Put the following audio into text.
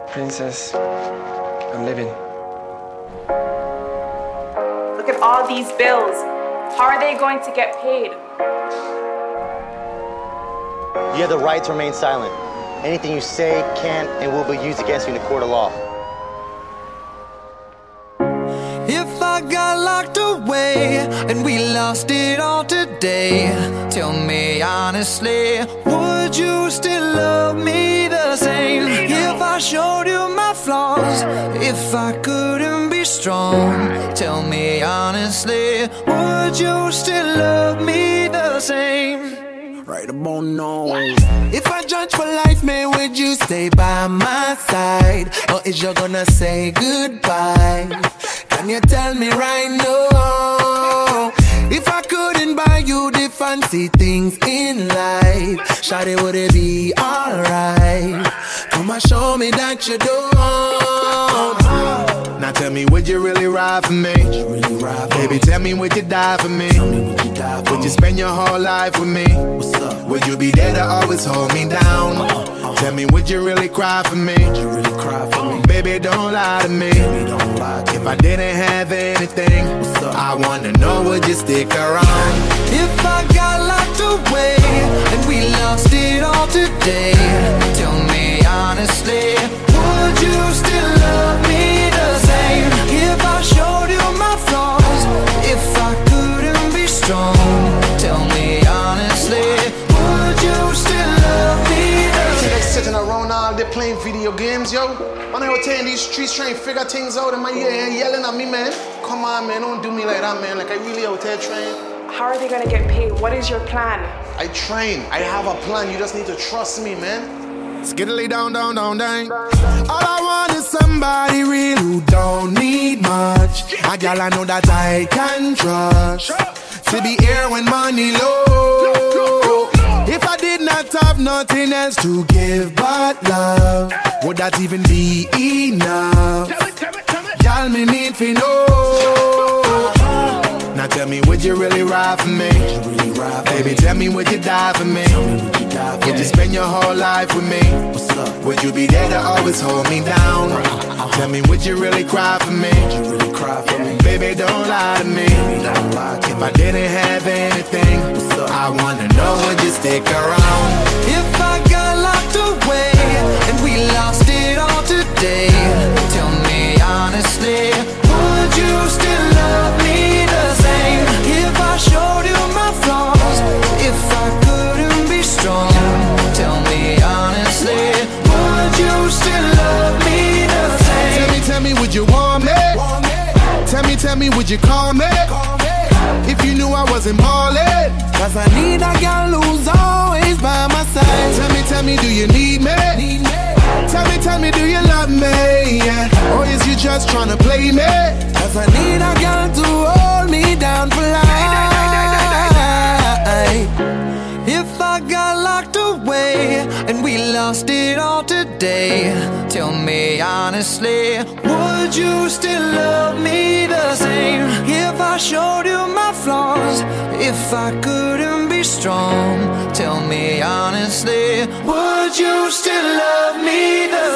Princess, I'm living. Look at all these bills. How are they going to get paid? You have the right to remain silent. Anything you say can and will be used against you in a court of law. If I got locked away and we lost it all today, tell me honestly, would you still love me the same? If I showed you my flaws, if I couldn't be strong, tell me honestly, would you still love me the same? Right about now. If I judge for life, man, would you stay by my side? Or is you gonna say goodbye? Can you tell me right now? If I couldn't buy you the fancy things in life, shawty, would it be alright? Come and show me that you don't. Now tell me, would you really ride for me? Baby, tell me, would you die for me? Would you spend your whole life with me? Would you be there to always hold me down? Tell me, would you really cry for me? Baby, don't lie to me. If I didn't have anything, I wanna know, would you stick around? If I got locked away and we lost it all today, tell me honestly, would you still love me the same? If I showed you my flaws, if I couldn't be strong, tell me honestly, would you still love me the same? They sitting around all day playing video games, yo. When I was in these streets trying to figure things out in my ear and yelling at me, man. Come on, man, don't do me like that, man. Like I really out there trying. How are they going to get paid? What is your plan? I train. I have a plan. You just need to trust me, man. Skiddly down, down, down, down. All I want is somebody real who don't need much. A gal I know that I can trust. To be here when money low. If I did not have nothing else to give but love, would that even be enough? Y'all me need to know. Now tell me, would you really ride for me? Baby, tell me, would you die for me? Would you spend your whole life with me? Would you be there to always hold me down? Tell me, would you really cry for me? Baby, don't lie to me. If I didn't have anything, I wanna know, would you stick around? If I got locked away and we lost it all today, tell me honestly, would you still love me the same? If I showed you my flaws, if I couldn't be strong, tell me honestly, would you still love me the same? Tell me, would you want me? Tell me, would you call me? If you knew I wasn't ballin'. Cause I need a girl who's always by my side. Tell me, do you need me? Tell me, do you love me? Yeah. Or is you just tryna play me? Cause I need a girl to hold me down for life. If I got locked away and we lost it all today, tell me honestly, would you still love me the same? If I showed you my flaws, if I couldn't be strong, tell me honestly, would you still love me the same?